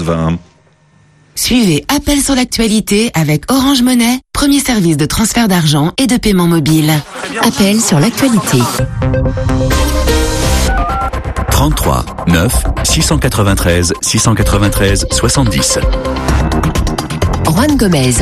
20. Suivez Appel sur l'actualité avec Orange Money, premier service de transfert d'argent et de paiement mobile. Appel sur l'actualité. 33 9 693 693 70. Juan Gomez.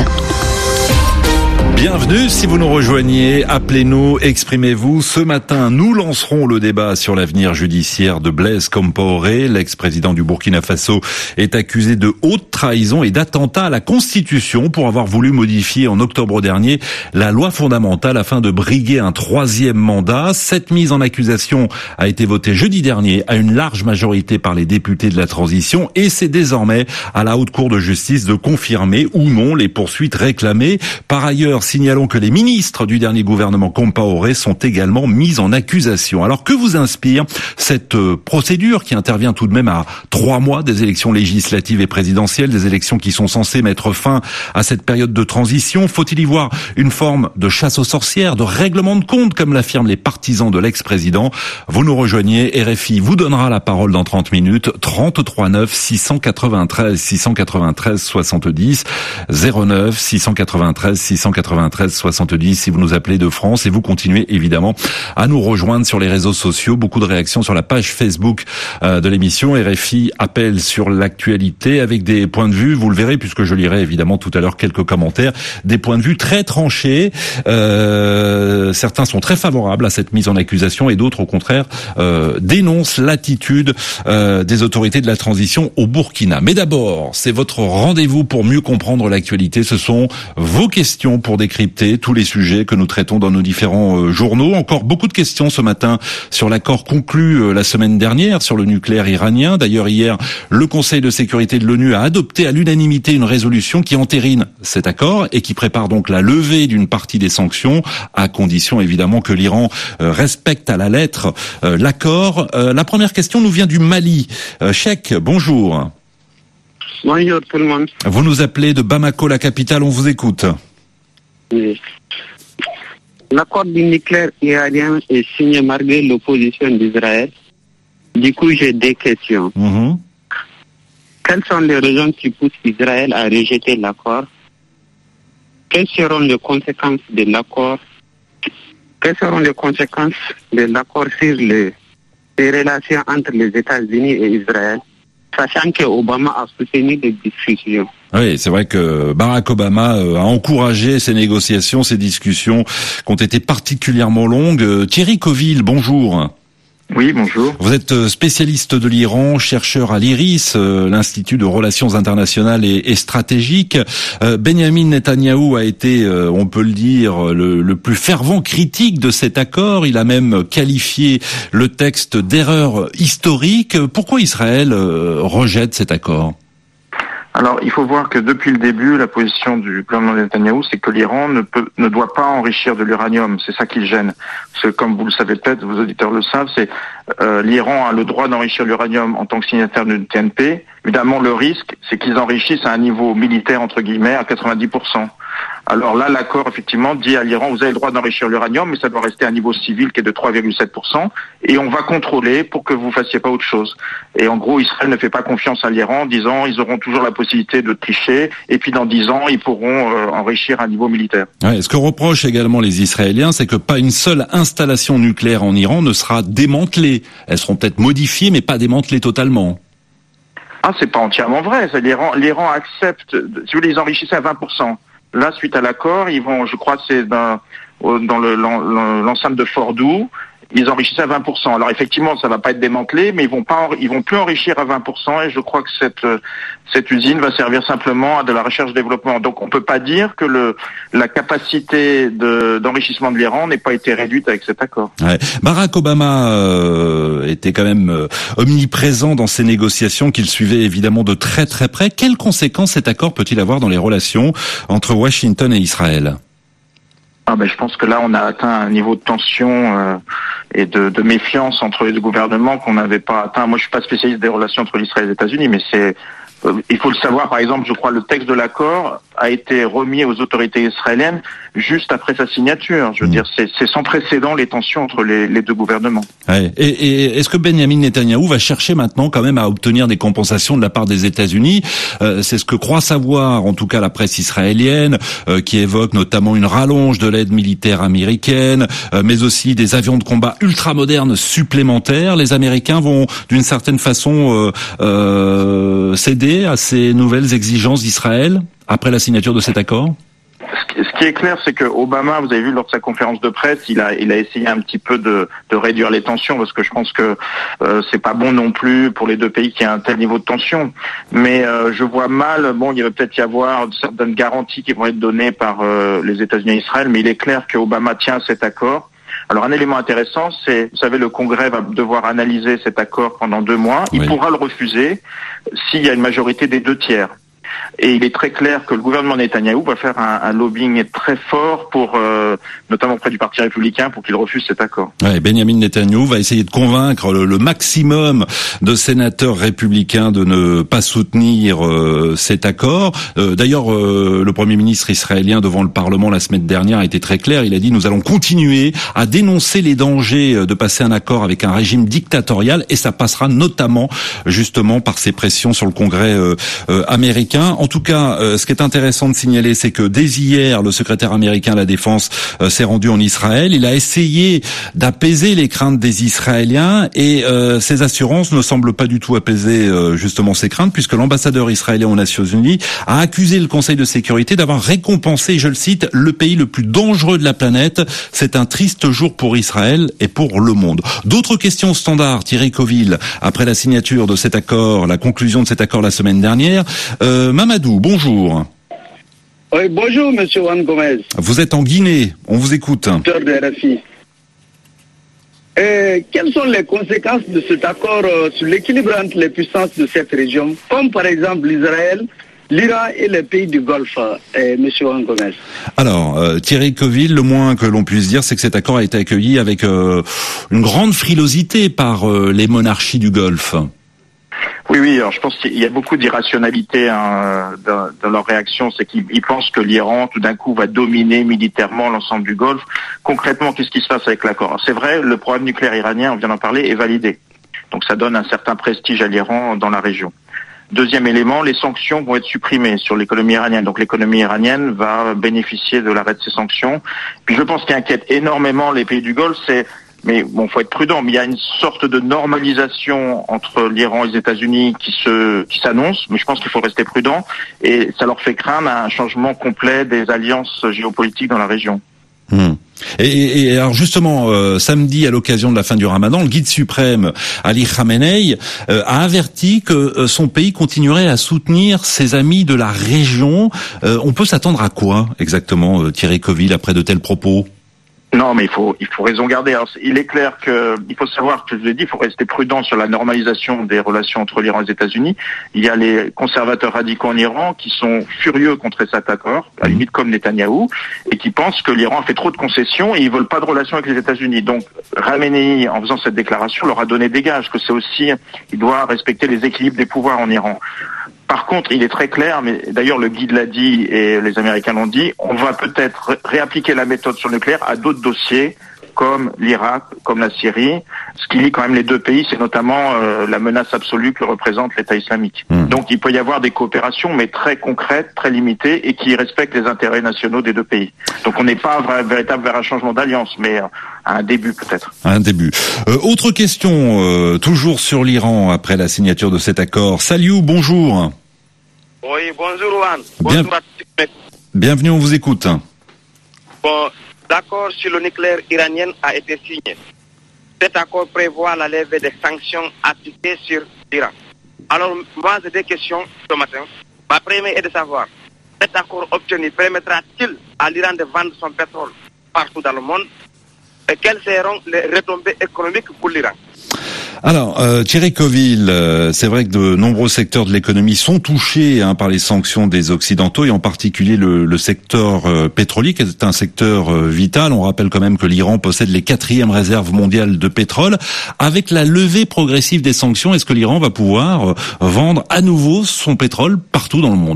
Bienvenue, si vous nous rejoignez, appelez-nous, exprimez-vous. Ce matin, nous lancerons le débat sur l'avenir judiciaire de Blaise Compaoré. L'ex-président du Burkina Faso est accusé de haute trahison et d'attentat à la Constitution pour avoir voulu modifier en octobre dernier la loi fondamentale afin de briguer un troisième mandat. Cette mise en accusation a été votée jeudi dernier à une large majorité par les députés de la transition et c'est désormais à la Haute Cour de justice de confirmer ou non les poursuites réclamées. Par ailleurs, signalons que les ministres du dernier gouvernement Compaoré sont également mis en accusation. Alors que vous inspire cette procédure qui intervient tout de même à 3 mois des élections législatives et présidentielles, des élections qui sont censées mettre fin à cette période de transition? Faut-il y voir une forme de chasse aux sorcières, de règlement de compte, comme l'affirment les partisans de l'ex-président? Vous nous rejoignez, RFI vous donnera la parole dans 30 minutes. 33 9 693 693 70 09 693 693 70 si vous nous appelez de France, et vous continuez évidemment à nous rejoindre sur les réseaux sociaux. Beaucoup de réactions sur la page Facebook de l'émission RFI Appel sur l'actualité avec des points de vue, vous le verrez puisque je lirai évidemment tout à l'heure quelques commentaires, des points de vue très tranchés. Certains sont très favorables à cette mise en accusation et d'autres au contraire dénoncent l'attitude des autorités de la transition au Burkina. Mais d'abord, c'est votre rendez-vous pour mieux comprendre l'actualité. Ce sont vos questions pour décrypter tous les sujets que nous traitons dans nos différents journaux. Encore beaucoup de questions ce matin sur l'accord conclu la semaine dernière sur le nucléaire iranien. D'ailleurs, hier, le Conseil de sécurité de l'ONU a adopté à l'unanimité une résolution qui entérine cet accord et qui prépare donc la levée d'une partie des sanctions, à condition évidemment que l'Iran respecte à la lettre l'accord. La première question nous vient du Mali. Cheikh, bonjour. Bonjour tout le monde. Vous nous appelez de Bamako, la capitale, on vous écoute. Oui. L'accord du nucléaire iranien est signé malgré l'opposition d'Israël. Du coup, j'ai des questions. Quelles sont les raisons qui poussent Israël à rejeter l'accord? Quelles seront les conséquences de l'accord? Quelles seront les conséquences de l'accord sur les relations entre les États-Unis et Israël, sachant que Obama a soutenu les discussions? Oui, c'est vrai que Barack Obama a encouragé ces négociations, ces discussions qui ont été particulièrement longues. Thierry Coville, bonjour. Oui, bonjour. Vous êtes spécialiste de l'Iran, chercheur à l'IRIS, l'Institut de Relations Internationales et Stratégiques. Benjamin Netanyahou a été, on peut le dire, le plus fervent critique de cet accord. Il a même qualifié le texte d'erreur historique. Pourquoi Israël rejette cet accord ? Alors, il faut voir que depuis le début, la position du gouvernement de Netanyahou, c'est que l'Iran ne doit pas enrichir de l'uranium. C'est ça qui le gêne. Parce que, comme vous le savez peut-être, vos auditeurs le savent, c'est l'Iran a le droit d'enrichir l'uranium en tant que signataire d'une TNP. Évidemment, le risque, c'est qu'ils enrichissent à un niveau militaire, entre guillemets, à 90%. Alors là, l'accord, effectivement, dit à l'Iran, vous avez le droit d'enrichir l'uranium, mais ça doit rester à un niveau civil qui est de 3,7%, et on va contrôler pour que vous fassiez pas autre chose. Et en gros, Israël ne fait pas confiance à l'Iran en disant, ils auront toujours la possibilité de tricher, et puis dans 10 ans, ils pourront enrichir à un niveau militaire. Ouais, ce que reprochent également les Israéliens, c'est que pas une seule installation nucléaire en Iran ne sera démantelée. Elles seront peut-être modifiées, mais pas démantelées totalement. Ah, c'est pas entièrement vrai. L'Iran accepte, si vous voulez, ils enrichissaient à 20%. Là, suite à l'accord, ils vont, je crois, c'est dans l'enceinte de Fordow, ils enrichissaient à 20%. Alors effectivement, ça va pas être démantelé, mais ils vont plus enrichir à 20%, et je crois que cette usine va servir simplement à de la recherche-développement. Donc on peut pas dire que la capacité d'enrichissement de l'Iran n'ait pas été réduite avec cet accord. Ouais. Barack Obama était quand même omniprésent dans ces négociations qu'il suivait évidemment de très très près. Quelles conséquences cet accord peut-il avoir dans les relations entre Washington et Israël ? Je pense que là, on a atteint un niveau de tension et de méfiance entre les deux gouvernements qu'on n'avait pas atteint. Moi, je suis pas spécialiste des relations entre l'Israël et les États-Unis, mais Il faut le savoir, par exemple, je crois le texte de l'accord a été remis aux autorités israéliennes juste après sa signature. Je veux dire, c'est sans précédent les tensions entre les deux gouvernements. Ouais. Et est-ce que Benjamin Netanyahou va chercher maintenant quand même à obtenir des compensations de la part des États-Unis? C'est ce que croit savoir, en tout cas, la presse israélienne, qui évoque notamment une rallonge de l'aide militaire américaine, mais aussi des avions de combat ultramodernes supplémentaires. Les Américains vont, d'une certaine façon, céder à ces nouvelles exigences d'Israël après la signature de cet accord? Ce qui est clair, c'est que Obama, vous avez vu lors de sa conférence de presse, il a essayé un petit peu de réduire les tensions, parce que je pense que c'est pas bon non plus pour les deux pays qu'il y ait un tel niveau de tension. Mais je vois mal, il va peut-être y avoir certaines garanties qui vont être données par les États-Unis et Israël, mais il est clair que Obama tient à cet accord. Alors un élément intéressant, c'est, vous savez, le Congrès va devoir analyser cet accord pendant 2 mois. Il pourra le refuser s'il y a une majorité des 2 tiers. Et il est très clair que le gouvernement Netanyahou va faire un lobbying très fort pour, notamment auprès du Parti républicain, pour qu'il refuse cet accord. Ouais, Benjamin Netanyahou va essayer de convaincre le maximum de sénateurs républicains de ne pas soutenir cet accord. D'ailleurs, le Premier ministre israélien devant le Parlement la semaine dernière a été très clair. Il a dit: nous allons continuer à dénoncer les dangers de passer un accord avec un régime dictatorial, et ça passera notamment justement par ces pressions sur le Congrès américain. En tout cas, ce qui est intéressant de signaler, c'est que dès hier, le secrétaire américain à la Défense s'est rendu en Israël. Il a essayé d'apaiser les craintes des Israéliens, et ces assurances ne semblent pas du tout apaiser justement ces craintes, puisque l'ambassadeur israélien aux Nations Unies a accusé le Conseil de sécurité d'avoir récompensé, je le cite, le pays le plus dangereux de la planète. C'est un triste jour pour Israël et pour le monde. D'autres questions standards, Thierry Coville, après la signature de cet accord, la conclusion de cet accord la semaine dernière. Mamadou, bonjour. Oui, bonjour, monsieur Juan Gomez. Vous êtes en Guinée, on vous écoute. De RFI. Quelles sont les conséquences de cet accord sur l'équilibre entre les puissances de cette région, comme par exemple l'Israël, l'Iran et les pays du Golfe, monsieur Juan Gomez? Alors, Thierry Coville, le moins que l'on puisse dire, c'est que cet accord a été accueilli avec une grande frilosité par les monarchies du Golfe. Oui, alors je pense qu'il y a beaucoup d'irrationalité dans leur réaction. C'est qu'ils pensent que l'Iran, tout d'un coup, va dominer militairement l'ensemble du Golfe. Concrètement, qu'est-ce qui se passe avec l'accord? C'est vrai, le programme nucléaire iranien, on vient d'en parler, est validé. Donc ça donne un certain prestige à l'Iran dans la région. Deuxième élément, les sanctions vont être supprimées sur l'économie iranienne. Donc l'économie iranienne va bénéficier de l'arrêt de ces sanctions. Puis je pense qu'il inquiète énormément les pays du Golfe, mais bon, faut être prudent. Mais il y a une sorte de normalisation entre l'Iran et les États-Unis qui s'annonce. Mais je pense qu'il faut rester prudent. Et ça leur fait craindre un changement complet des alliances géopolitiques dans la région. Et alors justement, samedi, à l'occasion de la fin du Ramadan, le guide suprême Ali Khamenei a averti que son pays continuerait à soutenir ses amis de la région. On peut s'attendre à quoi exactement, Thierry Coville, après de tels propos? Non, mais il faut raison garder. Alors, il est clair il faut savoir que je vous l'ai dit, il faut rester prudent sur la normalisation des relations entre l'Iran et les États-Unis. Il y a les conservateurs radicaux en Iran qui sont furieux contre cet accord, à la limite comme Netanyahou, et qui pensent que l'Iran a fait trop de concessions et ils veulent pas de relations avec les États-Unis. Donc, Khamenei, en faisant cette déclaration, leur a donné des gages que c'est aussi, il doit respecter les équilibres des pouvoirs en Iran. Par contre, il est très clair, mais d'ailleurs le guide l'a dit et les Américains l'ont dit, on va peut-être réappliquer la méthode sur le nucléaire à d'autres dossiers, comme l'Irak, comme la Syrie. Ce qui lie quand même les deux pays, c'est notamment la menace absolue que représente l'État islamique. Donc il peut y avoir des coopérations, mais très concrètes, très limitées, et qui respectent les intérêts nationaux des deux pays. Donc on n'est pas véritable vers un changement d'alliance, mais à un début peut-être. Un début. Autre question, toujours sur l'Iran, après la signature de cet accord. Saliou, bonjour. Oui, bonjour Juan. Bonjour à tous. Bienvenue, on vous écoute. Bon, l'accord sur le nucléaire iranien a été signé. Cet accord prévoit la levée des sanctions appliquées sur l'Iran. Alors, moi, j'ai des questions ce matin. Ma première est de savoir, cet accord obtenu permettra-t-il à l'Iran de vendre son pétrole partout dans le monde? Et quelles seront les retombées économiques pour l'Iran? Alors, Thierry Coville, c'est vrai que de nombreux secteurs de l'économie sont touchés par les sanctions des Occidentaux et en particulier le secteur pétrolier, qui est un secteur vital. On rappelle quand même que l'Iran possède les 4e réserves mondiales de pétrole. Avec la levée progressive des sanctions, est-ce que l'Iran va pouvoir vendre à nouveau son pétrole partout dans le monde ?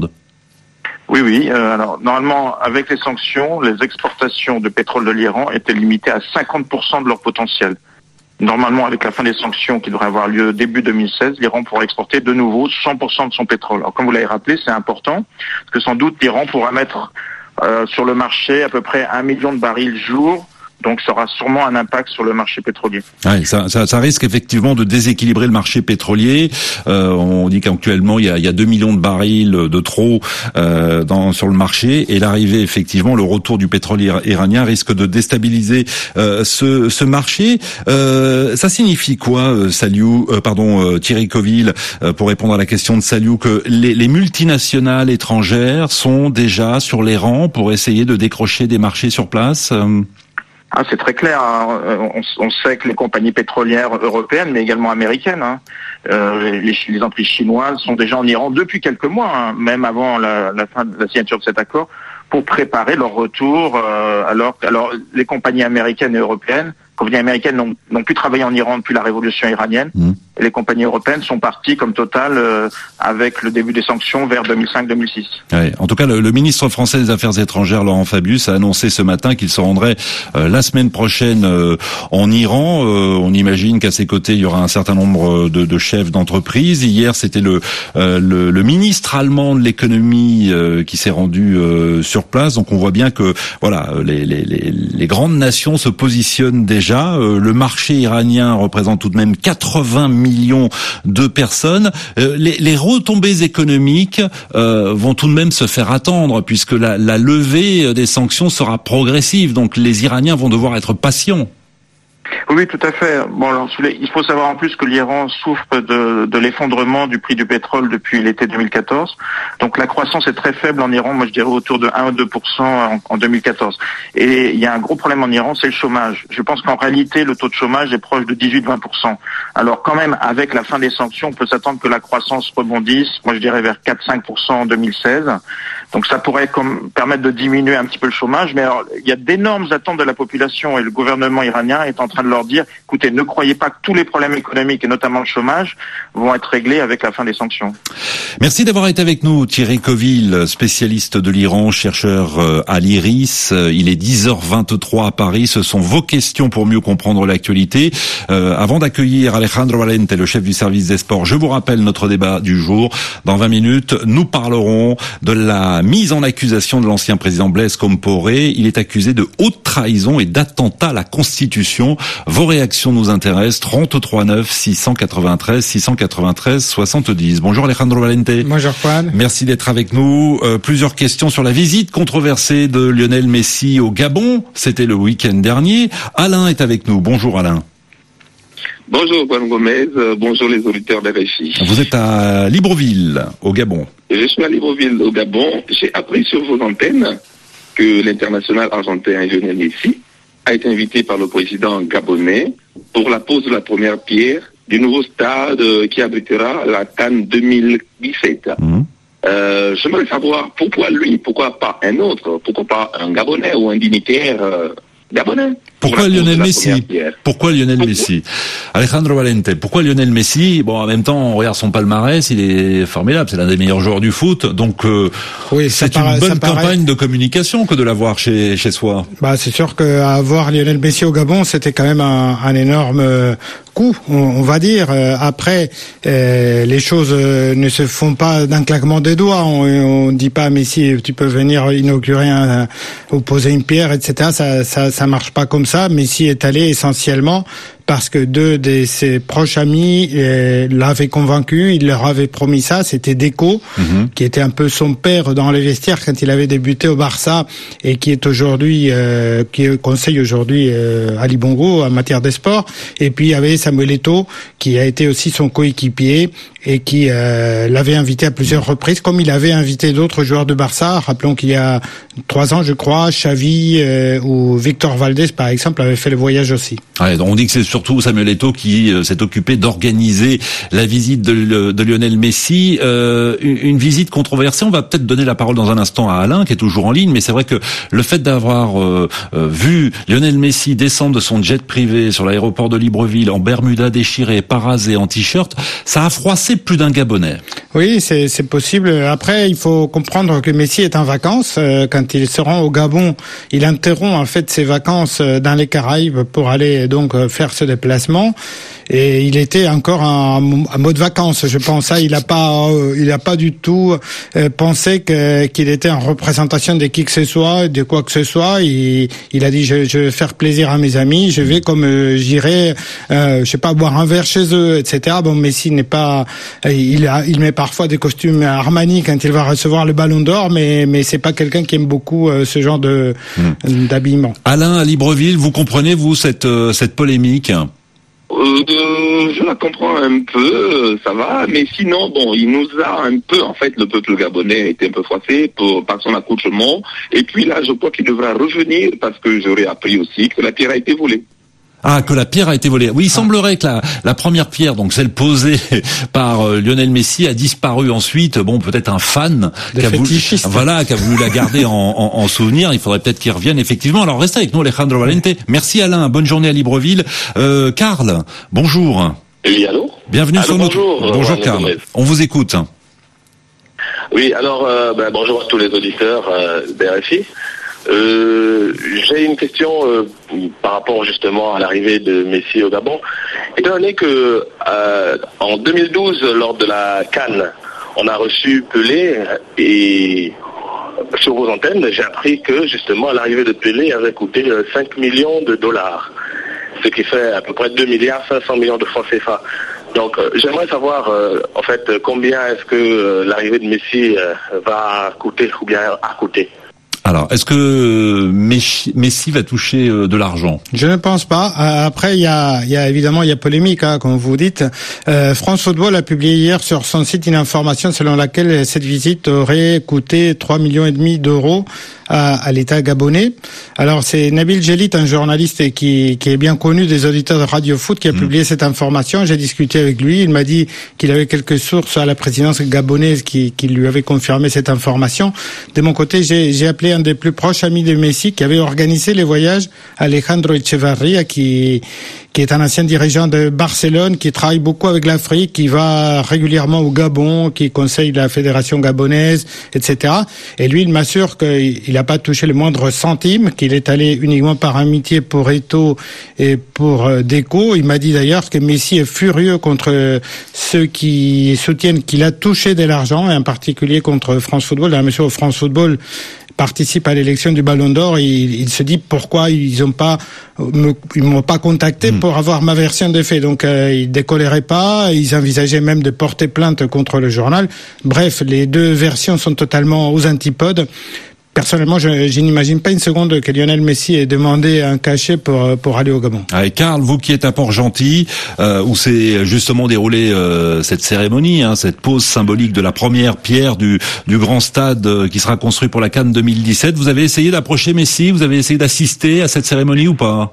Oui. Alors, normalement, avec les sanctions, les exportations de pétrole de l'Iran étaient limitées à 50% de leur potentiel. Normalement, avec la fin des sanctions qui devrait avoir lieu début 2016, l'Iran pourra exporter de nouveau 100% de son pétrole. Alors, comme vous l'avez rappelé, c'est important, parce que sans doute l'Iran pourra mettre sur le marché à peu près 1 million de barils jour. Donc, ça aura sûrement un impact sur le marché pétrolier. Ouais, ça risque effectivement de déséquilibrer le marché pétrolier. On dit qu'actuellement il y a 2 millions de barils de trop sur le marché, et l'arrivée, effectivement, le retour du pétrole iranien risque de déstabiliser ce marché. Ça signifie quoi, Thierry Coville, pour répondre à la question de Saliou, que les multinationales étrangères sont déjà sur les rangs pour essayer de décrocher des marchés sur place? C'est très clair. On sait que les compagnies pétrolières européennes, mais également américaines, les entreprises chinoises sont déjà en Iran depuis quelques mois, même avant la fin de la signature de cet accord, pour préparer leur retour. Alors les compagnies américaines et européennes, compagnies américaines n'ont plus travaillé en Iran depuis la révolution iranienne. Et les compagnies européennes sont parties comme Total avec le début des sanctions vers 2005-2006. Ouais, en tout cas, le ministre français des Affaires étrangères, Laurent Fabius, a annoncé ce matin qu'il se rendrait la semaine prochaine en Iran. On imagine qu'à ses côtés, il y aura un certain nombre de chefs d'entreprise. Hier, c'était le ministre allemand de l'économie qui s'est rendu sur place. Donc on voit bien que voilà, les grandes nations se positionnent déjà. Le marché iranien représente tout de même 80 millions de personnes. Les retombées économiques vont tout de même se faire attendre, puisque la levée des sanctions sera progressive. Donc les Iraniens vont devoir être patients. Oui, tout à fait. Bon, alors, il faut savoir en plus que l'Iran souffre de l'effondrement du prix du pétrole depuis l'été 2014. Donc la croissance est très faible en Iran, moi je dirais autour de 1 ou 2% en 2014. Et il y a un gros problème en Iran, c'est le chômage. Je pense qu'en réalité, le taux de chômage est proche de 18-20%. Alors quand même, avec la fin des sanctions, on peut s'attendre que la croissance rebondisse, moi je dirais vers 4-5% en 2016. Donc ça pourrait permettre de diminuer un petit peu le chômage. Mais alors, il y a d'énormes attentes de la population, et le gouvernement iranien est en train de leur dire, écoutez, ne croyez pas que tous les problèmes économiques, et notamment le chômage, vont être réglés avec la fin des sanctions. Merci d'avoir été avec nous, Thierry Coville, spécialiste de l'Iran, chercheur à l'IRIS. Il est 10h23 à Paris. Ce sont vos questions pour mieux comprendre l'actualité. Avant d'accueillir Alejandro Valente, le chef du service des sports, je vous rappelle notre débat du jour. Dans 20 minutes, nous parlerons de la mise en accusation de l'ancien président Blaise Compaoré. Il est accusé de haute trahison et d'attentat à la Constitution. Vos réactions nous intéressent. 33 9 693 693 70. Bonjour Alejandro Valente. Bonjour Juan. Merci d'être avec nous. Plusieurs questions sur la visite controversée de Lionel Messi au Gabon. C'était le week-end dernier. Alain est avec nous. Bonjour Alain. Bonjour Juan Gomez, bonjour les auditeurs de RFI. Vous êtes à Libreville, au Gabon. Je suis à Libreville, au Gabon. J'ai appris sur vos antennes que l'international argentin Lionel Messi a été invité par le président gabonais pour la pose de la première pierre du nouveau stade qui abritera la CAN 2017. J'aimerais savoir pourquoi lui, pourquoi pas un autre, pourquoi pas un Gabonais ou un dignitaire gabonais. Pourquoi Lionel Messi? Pourquoi Lionel Messi? Alejandro Valente, pourquoi Lionel Messi? Bon, en même temps, on regarde son palmarès, il est formidable, c'est l'un des meilleurs joueurs du foot, donc oui, c'est une bonne campagne de communication que de l'avoir chez soi. Bah, c'est sûr qu'avoir Lionel Messi au Gabon, c'était quand même un énorme coup, on va dire. Après, les choses ne se font pas d'un claquement des doigts. On dit pas à Messi, tu peux venir inaugurer ou poser une pierre, etc. Ça marche pas comme ça. Messi est allé essentiellement parce que deux de ses proches amis l'avaient convaincu, il leur avait promis ça, c'était Deco, qui était un peu son père dans les vestiaires quand il avait débuté au Barça et qui est aujourd'hui, qui conseille aujourd'hui Ali Bongo en matière de sport. Et puis il y avait Samuel Eto'o qui a été aussi son coéquipier et qui l'avait invité à plusieurs reprises, comme il avait invité d'autres joueurs de Barça. Rappelons qu'il y a 3 ans, je crois, Xavi ou Victor Valdés, par exemple, avaient fait le voyage aussi. Ouais, on dit que c'est surtout Samuel Eto'o qui s'est occupé d'organiser la visite de Lionel Messi. Une visite controversée. On va peut-être donner la parole dans un instant à Alain qui est toujours en ligne, mais c'est vrai que le fait d'avoir vu Lionel Messi descendre de son jet privé sur l'aéroport de Libreville en Bermuda déchirée, parasé, en t-shirt, ça a froissé plus d'un Gabonais. Oui, c'est possible. Après, il faut comprendre que Messi est en vacances. Quand il se rend au Gabon, il interrompt en fait ses vacances dans les Caraïbes pour aller donc faire ce déplacement. Et il était encore en mode vacances, je pense. Il a pas du tout pensé qu'il était en représentation de qui que ce soit, de quoi que ce soit. Il a dit je vais faire plaisir à mes amis, je vais comme j'irai, je sais pas, boire un verre chez eux, etc. Bon, Messi n'est pas, il met parfois des costumes Armani quand il va recevoir le Ballon d'Or, mais c'est pas quelqu'un qui aime beaucoup ce genre d'habillement. Alain, à Libreville, vous comprenez vous cette polémique? Je la comprends un peu, ça va, mais sinon, bon, il nous a un peu, en fait, le peuple gabonais a été un peu froissé par son accoutrement, et puis là, je crois qu'il devra revenir, parce que j'aurais appris aussi que la pierre a été volée. Ah, que la pierre a été volée. Oui, il semblerait que la première pierre, donc celle posée par Lionel Messi, a disparu ensuite. Bon, peut-être un fan qui a voulu la garder en souvenir. Il faudrait peut-être qu'il revienne effectivement. Alors restez avec nous, Alejandro Valente. Merci Alain. Bonne journée à Libreville. Karl, bonjour. Oui, allô. Bienvenue sur notre. Bonjour Karl. On vous écoute. Oui, alors bonjour à tous les auditeurs d'RFI. J'ai une question par rapport justement à l'arrivée de Messi au Gabon. Étant donné que en 2012, lors de la CAN, on a reçu Pelé et sur vos antennes, j'ai appris que justement l'arrivée de Pelé avait coûté 5 millions de dollars, ce qui fait à peu près 2 milliards 500 millions de francs CFA. Donc j'aimerais savoir en fait combien est-ce que l'arrivée de Messi va coûter ou bien a coûté. Alors, est-ce que Messi va toucher de l'argent? Je ne pense pas. Après, il y a évidemment polémique, comme vous dites. France Football a publié hier sur son site une information selon laquelle cette visite aurait coûté 3,5 millions d'euros à l'État gabonais. Alors, c'est Nabil Djelit, un journaliste qui est bien connu des auditeurs de Radio Foot, qui a publié cette information. J'ai discuté avec lui. Il m'a dit qu'il avait quelques sources à la présidence gabonaise qui lui avaient confirmé cette information. De mon côté, j'ai appelé un des plus proches amis de Messi qui avait organisé les voyages, Alejandro Echevarria, qui est un ancien dirigeant de Barcelone, qui travaille beaucoup avec l'Afrique, qui va régulièrement au Gabon, qui conseille la fédération gabonaise, etc. Et lui, il m'assure qu'il n'a pas touché le moindre centime, qu'il est allé uniquement par amitié pour Eto'o et pour Deco. Il m'a dit d'ailleurs que Messi est furieux contre ceux qui soutiennent qu'il a touché de l'argent, et en particulier contre France Football. Dans la mesure où France Football participe à l'élection du Ballon d'Or, il se dit pourquoi ils m'ont pas contacté pour avoir ma version des faits. Donc ils décolléraient pas, ils envisageaient même de porter plainte contre le journal. Bref, les deux versions sont totalement aux antipodes. Personnellement, je n'imagine pas une seconde que Lionel Messi ait demandé un cachet pour aller au Gabon. Allez, Karl, vous qui êtes à Port-Gentil, où s'est justement déroulée cette cérémonie, cette pose symbolique de la première pierre du grand stade qui sera construit pour la CAN 2017, vous avez essayé d'approcher Messi, vous avez essayé d'assister à cette cérémonie ou pas?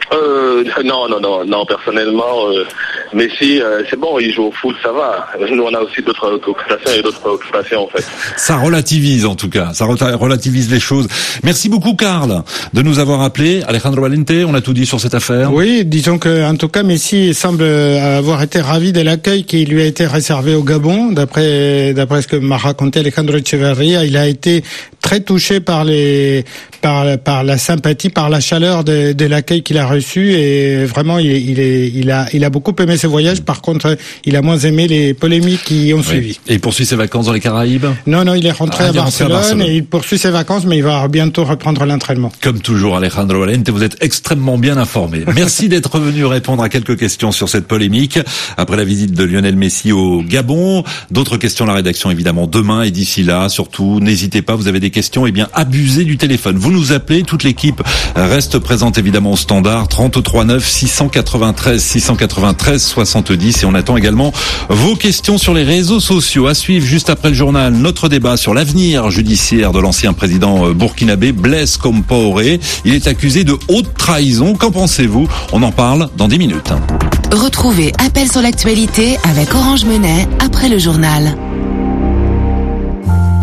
Non, personnellement, Messi, c'est bon, il joue au foot, ça va. Nous, on a aussi d'autres préoccupations, en fait. Ça relativise, en tout cas. Ça relativise les choses. Merci beaucoup, Karl, de nous avoir appelé. Alejandro Valente, on a tout dit sur cette affaire. Oui, disons que, en tout cas, Messi semble avoir été ravi de l'accueil qui lui a été réservé au Gabon. D'après ce que m'a raconté Alejandro Echevarria, il a été très touché par la sympathie, par la chaleur de l'accueil qu'il a reçu, et vraiment il a beaucoup aimé ce voyage. Par contre, il a moins aimé les polémiques qui ont suivi. Et il poursuit ses vacances dans les Caraïbes? Non, il est rentré à Barcelone et il poursuit ses vacances, mais il va bientôt reprendre l'entraînement. Comme toujours, Alejandro Valente, vous êtes extrêmement bien informé. Merci d'être venu répondre à quelques questions sur cette polémique après la visite de Lionel Messi au Gabon. D'autres questions à la rédaction évidemment demain, et d'ici là, surtout, n'hésitez pas, vous avez des questions, abusez du téléphone. Vous nous appelez, toute l'équipe reste présente évidemment au standard 33 33 9 693 693 70 et on attend également vos questions sur les réseaux sociaux. À suivre juste après le journal, notre débat sur l'avenir judiciaire de l'ancien président burkinabé Blaise Compaoré. Il est accusé de haute trahison. Qu'en pensez-vous? On en parle dans 10 minutes. Retrouvez Appel sur l'actualité avec Orange Monnaie après le journal.